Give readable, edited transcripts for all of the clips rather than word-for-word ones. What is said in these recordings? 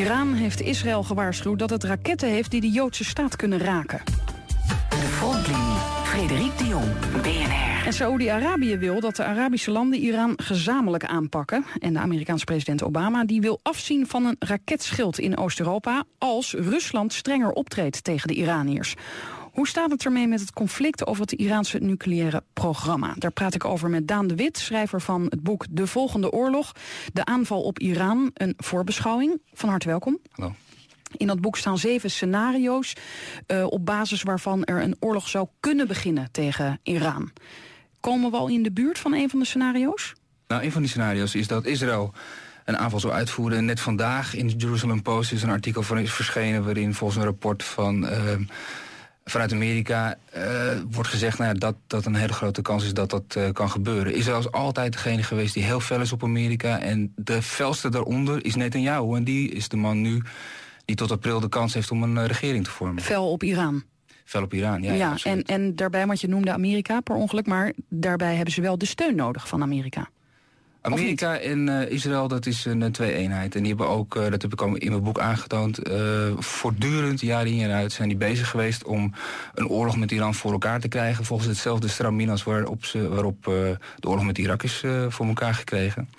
Iran heeft Israël gewaarschuwd dat het raketten heeft die de Joodse staat kunnen raken. De frontlinie, Frederik de Jong, BNR. En Saoedi-Arabië wil dat de Arabische landen Iran gezamenlijk aanpakken. En de Amerikaanse president Obama die wil afzien van een raketschild in Oost-Europa als Rusland strenger optreedt tegen de Iraniërs. Hoe staat het ermee met het conflict over het Iraanse nucleaire programma? Daar praat ik over met Daan de Wit, schrijver van het boek De Volgende Oorlog. De aanval op Iran, een voorbeschouwing. Van harte welkom. Hallo. In dat boek staan 7 scenario's op basis waarvan er een oorlog zou kunnen beginnen tegen Iran. Komen we al in de buurt van een van de scenario's? Nou, een van die scenario's is dat Israël een aanval zou uitvoeren. En net vandaag in de Jerusalem Post is een artikel verschenen waarin volgens een rapport vanuit Amerika wordt gezegd dat een hele grote kans is dat dat kan gebeuren. Israël is altijd degene geweest die heel fel is op Amerika. En de felste daaronder is Netanyahu. En die is de man nu die tot april de kans heeft om een regering te vormen. Fel op Iran. Fel op Iran, ja. Ja, en daarbij, want je noemde Amerika per ongeluk, maar daarbij hebben ze wel de steun nodig van Amerika. Amerika en Israël, dat is een twee-eenheid. En die hebben ook, dat heb ik al in mijn boek aangetoond, voortdurend, jaar in jaar uit, zijn die bezig geweest om een oorlog met Iran voor elkaar te krijgen. Volgens hetzelfde stramien als waarop de oorlog met Irak is voor elkaar gekregen.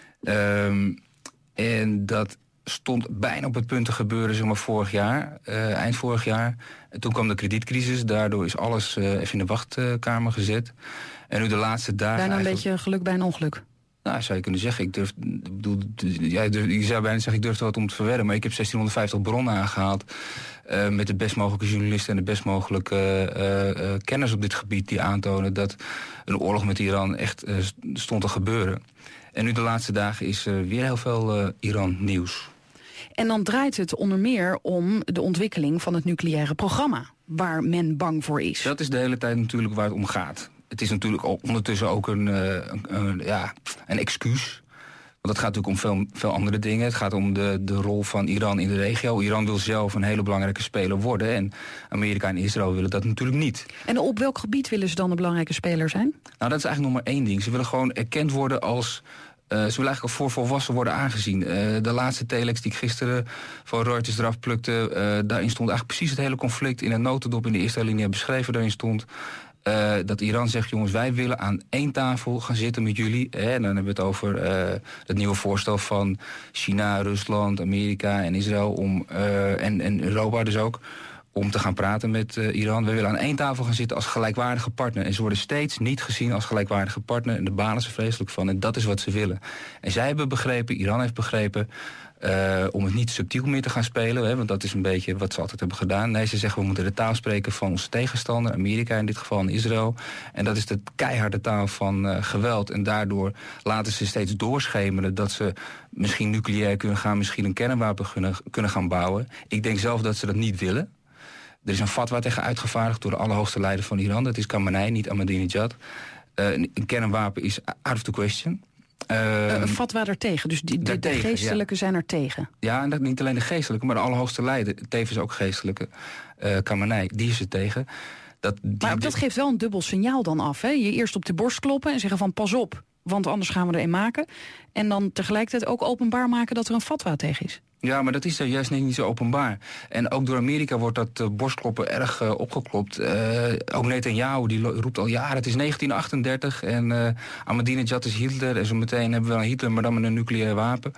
En dat stond bijna op het punt te gebeuren, zeg maar vorig jaar, eind vorig jaar. En toen kwam de kredietcrisis, daardoor is alles even in de wachtkamer gezet. En nu de laatste dagen bijna een beetje geluk bij een ongeluk. Nou, zou je kunnen zeggen. Je zou bijna zeggen, ik durf er wat om te verwerren, maar ik heb 1650 bronnen aangehaald met de best mogelijke journalisten en de best mogelijke kenners op dit gebied die aantonen dat een oorlog met Iran echt stond te gebeuren. En nu de laatste dagen is weer heel veel Iran-nieuws. En dan draait het onder meer om de ontwikkeling van het nucleaire programma, waar men bang voor is. Dat is de hele tijd natuurlijk waar het om gaat. Het is natuurlijk ondertussen ook een excuus. Want het gaat natuurlijk om veel andere dingen. Het gaat om de rol van Iran in de regio. Iran wil zelf een hele belangrijke speler worden. En Amerika en Israël willen dat natuurlijk niet. En op welk gebied willen ze dan een belangrijke speler zijn? Nou, dat is eigenlijk nog maar één ding. Ze willen gewoon erkend worden als ze willen eigenlijk al voor volwassen worden aangezien. De laatste telex die ik gisteren van Reuters eraf plukte, daarin stond eigenlijk precies het hele conflict in een notendop in de eerste linie beschreven. Daarin stond dat Iran zegt, jongens, wij willen aan één tafel gaan zitten met jullie. En dan hebben we het over het nieuwe voorstel van China, Rusland, Amerika en Israël en Europa dus ook, om te gaan praten met Iran. We willen aan één tafel gaan zitten als gelijkwaardige partner. En ze worden steeds niet gezien als gelijkwaardige partner. En daar balen ze vreselijk van. En dat is wat ze willen. En zij hebben begrepen, Iran heeft begrepen, om het niet subtiel meer te gaan spelen. Hè, want dat is een beetje wat ze altijd hebben gedaan. Nee, ze zeggen we moeten de taal spreken van onze tegenstander. Amerika in dit geval en Israël. En dat is de keiharde taal van geweld. En daardoor laten ze steeds doorschemeren dat ze misschien nucleair kunnen gaan, misschien een kernwapen kunnen gaan bouwen. Ik denk zelf dat ze dat niet willen. Er is een fatwa tegen uitgevaardigd door de allerhoogste leider van Iran. Dat is Khamenei, niet Ahmadinejad. Een kernwapen is out of the question. Een fatwa daartegen, dus de geestelijken zijn er tegen? Ja, en dat niet alleen de geestelijke, maar de allerhoogste leider, tevens ook geestelijke, Khamenei, die is er tegen. Maar dat geeft wel een dubbel signaal dan af, hè? Je eerst op de borst kloppen en zeggen van pas op, want anders gaan we er een maken. En dan tegelijkertijd ook openbaar maken dat er een fatwa tegen is. Ja, maar dat is juist niet zo openbaar. En ook door Amerika wordt dat borstkloppen erg opgeklopt. Ook Netanyahu die roept al jaren, het is 1938 en Ahmadinejad is Hitler. En zo meteen hebben we wel een Hitler, maar dan met een nucleair wapen.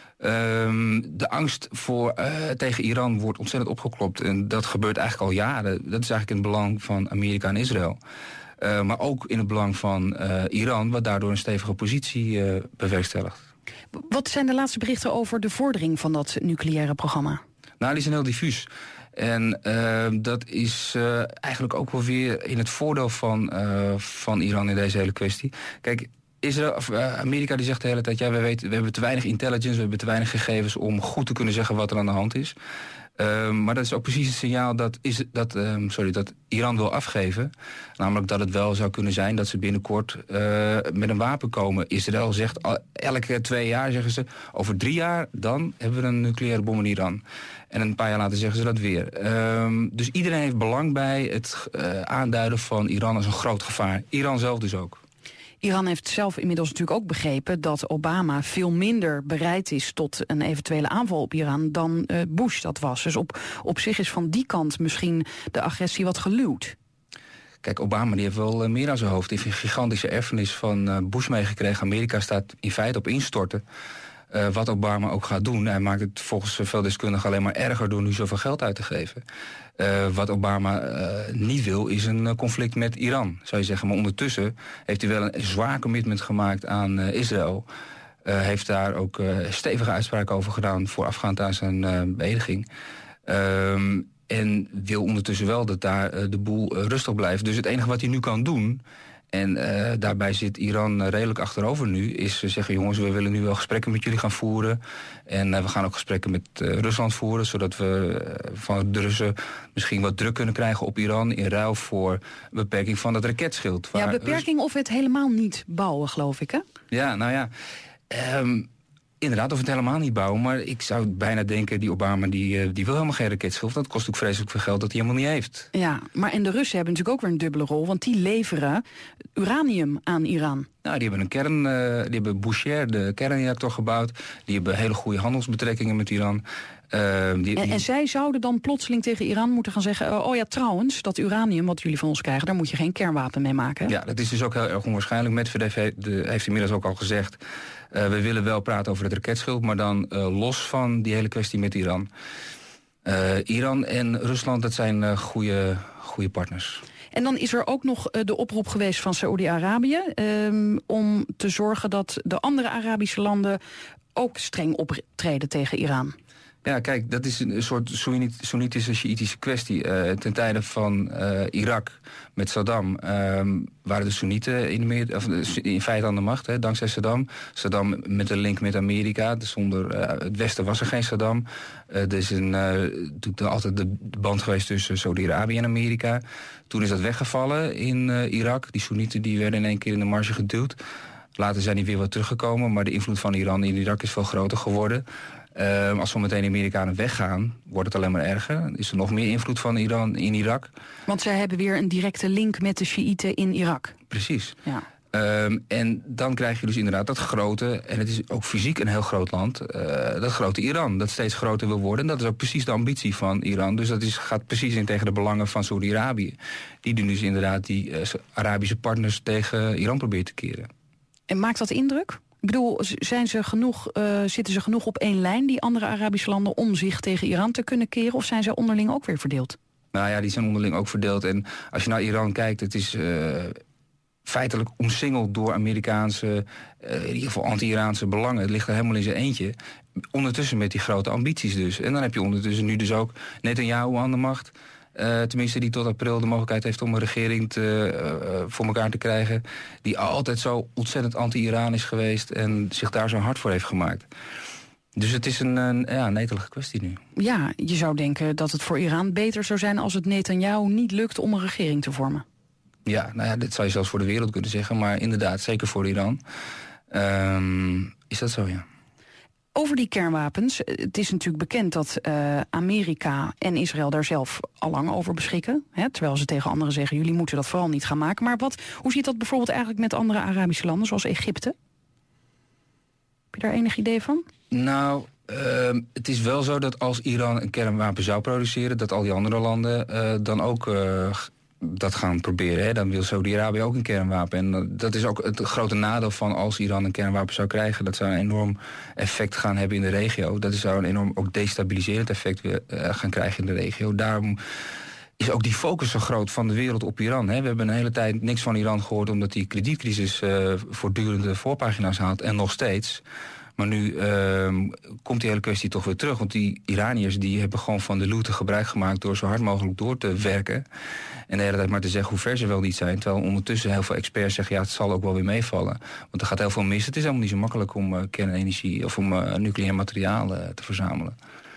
De angst tegen Iran wordt ontzettend opgeklopt. En dat gebeurt eigenlijk al jaren. Dat is eigenlijk in het belang van Amerika en Israël. Maar ook in het belang van Iran, wat daardoor een stevige positie bewerkstelligt. Wat zijn de laatste berichten over de vordering van dat nucleaire programma? Nou, die zijn heel diffuus. En dat is eigenlijk ook wel weer in het voordeel van Iran in deze hele kwestie. Kijk, Amerika die zegt de hele tijd, ja, we hebben te weinig intelligence, we hebben te weinig gegevens om goed te kunnen zeggen wat er aan de hand is. Maar dat is ook precies het signaal dat Iran wil afgeven. Namelijk dat het wel zou kunnen zijn dat ze binnenkort met een wapen komen. Israël zegt elke 2 jaar, zeggen ze, over 3 jaar dan hebben we een nucleaire bom in Iran. En een paar jaar later zeggen ze dat weer. Dus iedereen heeft belang bij het aanduiden van Iran als een groot gevaar. Iran zelf dus ook. Iran heeft zelf inmiddels natuurlijk ook begrepen dat Obama veel minder bereid is tot een eventuele aanval op Iran dan Bush dat was. Dus op zich is van die kant misschien de agressie wat geluwd. Kijk, Obama die heeft wel meer aan zijn hoofd. Die heeft een gigantische erfenis van Bush meegekregen. Amerika staat in feite op instorten. Wat Obama ook gaat doen. Hij maakt het volgens veel deskundigen alleen maar erger door nu zoveel geld uit te geven. Wat Obama niet wil is een conflict met Iran, zou je zeggen. Maar ondertussen heeft hij wel een zwaar commitment gemaakt aan Israël. Heeft daar ook stevige uitspraken over gedaan voorafgaand aan zijn beëdiging. En wil ondertussen wel dat daar de boel rustig blijft. Dus het enige wat hij nu kan doen, en daarbij zit Iran redelijk achterover nu, is zeggen, jongens, we willen nu wel gesprekken met jullie gaan voeren. En we gaan ook gesprekken met Rusland voeren, zodat we van de Russen misschien wat druk kunnen krijgen op Iran in ruil voor beperking van het raketschild. Ja, beperking of het helemaal niet bouwen, geloof ik, hè? Ja, nou ja. Inderdaad, of het helemaal niet bouwen. Maar ik zou bijna denken, die Obama die wil helemaal geen raketschild. Dat kost ook vreselijk veel geld dat hij helemaal niet heeft. Ja, maar en de Russen hebben natuurlijk ook weer een dubbele rol. Want die leveren uranium aan Iran. Nou, die hebben Bushehr, de kernreactor, gebouwd. Die hebben hele goede handelsbetrekkingen met Iran. En zij zouden dan plotseling tegen Iran moeten gaan zeggen, oh ja, trouwens, dat uranium wat jullie van ons krijgen, daar moet je geen kernwapen mee maken. Ja, dat is dus ook heel erg onwaarschijnlijk. Medvedev heeft inmiddels ook al gezegd, we willen wel praten over het raketschild, maar dan los van die hele kwestie met Iran. Iran en Rusland, dat zijn goede partners. En dan is er ook nog de oproep geweest van Saoedi-Arabië om te zorgen dat de andere Arabische landen ook streng optreden tegen Iran. Ja, kijk, dat is een soort Soenitische, Sjiitische kwestie. Ten tijde van Irak met Saddam waren de Soenieten in feite aan de macht, hè, dankzij Saddam. Saddam met een link met Amerika. Zonder het Westen was er geen Saddam. Er is altijd de band geweest tussen Saudi-Arabië en Amerika. Toen is dat weggevallen in Irak. Die Soenieten die werden in één keer in de marge geduwd. Later zijn die weer wat teruggekomen, maar de invloed van Iran in Irak is veel groter geworden. Als we meteen de Amerikanen weggaan, wordt het alleen maar erger. Is er nog meer invloed van Iran in Irak. Want zij hebben weer een directe link met de Sjiïten in Irak. Precies. Ja. En dan krijg je dus inderdaad dat grote, en het is ook fysiek een heel groot land, dat grote Iran, dat steeds groter wil worden. En dat is ook precies de ambitie van Iran. Dus dat gaat precies in tegen de belangen van Saudi-Arabië. Die doen dus inderdaad die Arabische partners tegen Iran proberen te keren. En maakt dat indruk? Ik bedoel, zitten ze genoeg op één lijn, die andere Arabische landen, om zich tegen Iran te kunnen keren? Of zijn ze onderling ook weer verdeeld? Nou ja, die zijn onderling ook verdeeld. En als je naar Iran kijkt, het is feitelijk omsingeld door Amerikaanse, in ieder geval anti-Iraanse belangen. Het ligt er helemaal in zijn eentje. Ondertussen met die grote ambities dus. En dan heb je ondertussen nu dus ook Netanyahu aan de macht. Tenminste, die tot april de mogelijkheid heeft om een regering voor elkaar te krijgen, die altijd zo ontzettend anti-Iran is geweest en zich daar zo hard voor heeft gemaakt. Dus het is een netelige kwestie nu. Ja, je zou denken dat het voor Iran beter zou zijn als het Netanyahu niet lukt om een regering te vormen. Ja, nou ja, dit zou je zelfs voor de wereld kunnen zeggen, maar inderdaad, zeker voor Iran is dat zo, ja. Over die kernwapens, het is natuurlijk bekend dat Amerika en Israël daar zelf al lang over beschikken. Hè, terwijl ze tegen anderen zeggen, jullie moeten dat vooral niet gaan maken. Maar hoe zit dat bijvoorbeeld eigenlijk met andere Arabische landen, zoals Egypte? Heb je daar enig idee van? Nou, het is wel zo dat als Iran een kernwapen zou produceren, dat al die andere landen dan ook dat gaan proberen. Hè. Dan wil Saudi-Arabië ook een kernwapen. En dat is ook het grote nadeel van als Iran een kernwapen zou krijgen. Dat zou een enorm effect gaan hebben in de regio. Dat zou een enorm ook destabiliserend effect gaan krijgen in de regio. Daarom is ook die focus zo groot van de wereld op Iran. Hè. We hebben een hele tijd niks van Iran gehoord, omdat die kredietcrisis voortdurende voorpagina's haalt. En nog steeds. Maar nu komt die hele kwestie toch weer terug. Want die Iraniërs die hebben gewoon van de looten gebruik gemaakt door zo hard mogelijk door te werken. En de hele tijd maar te zeggen hoe ver ze wel niet zijn. Terwijl ondertussen heel veel experts zeggen, ja, het zal ook wel weer meevallen. Want er gaat heel veel mis. Het is helemaal niet zo makkelijk om kernenergie of om nucleair materiaal te verzamelen.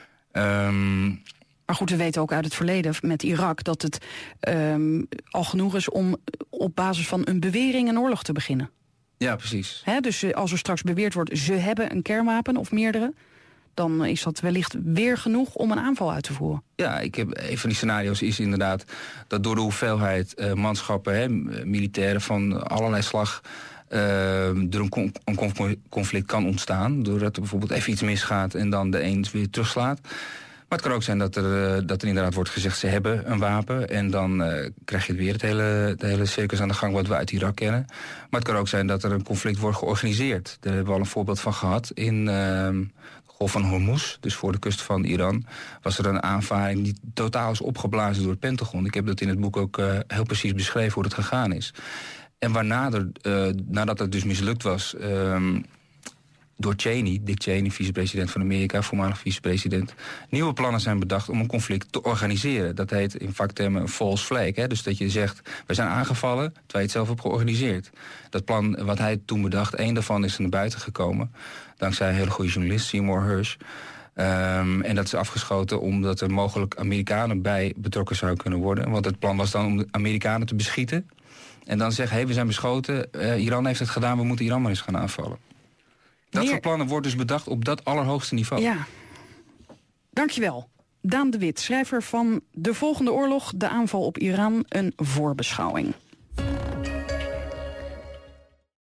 Maar goed, we weten ook uit het verleden met Irak dat het al genoeg is om op basis van een bewering een oorlog te beginnen. Ja, precies. Dus als er straks beweerd wordt, ze hebben een kernwapen of meerdere, dan is dat wellicht weer genoeg om een aanval uit te voeren. Ja, een van die scenario's is inderdaad dat door de hoeveelheid manschappen, militairen van allerlei slag, er een conflict kan ontstaan. Doordat er bijvoorbeeld even iets misgaat en dan de een weer terugslaat. Maar het kan ook zijn dat er inderdaad wordt gezegd, ze hebben een wapen. En dan krijg je weer het hele circus aan de gang wat we uit Irak kennen. Maar het kan ook zijn dat er een conflict wordt georganiseerd. Daar hebben we al een voorbeeld van gehad in de Golf van Hormuz. Dus voor de kust van Iran was er een aanvaring die totaal is opgeblazen door het Pentagon. Ik heb dat in het boek ook heel precies beschreven hoe het gegaan is. En nadat het dus mislukt was door Cheney, Dick Cheney, vicepresident van Amerika, voormalig vicepresident, nieuwe plannen zijn bedacht om een conflict te organiseren. Dat heet in vaktermen een false flag. Hè? Dus dat je zegt, we zijn aangevallen terwijl je het zelf hebt georganiseerd. Dat plan wat hij toen bedacht, één daarvan is er naar buiten gekomen. Dankzij een hele goede journalist, Seymour Hersh. En dat is afgeschoten omdat er mogelijk Amerikanen bij betrokken zouden kunnen worden. Want het plan was dan om de Amerikanen te beschieten. En dan zeggen, we zijn beschoten, Iran heeft het gedaan, we moeten Iran maar eens gaan aanvallen. Dat soort plannen wordt dus bedacht op dat allerhoogste niveau. Ja. Dankjewel. Daan de Wit, schrijver van De Volgende Oorlog, de aanval op Iran, een voorbeschouwing.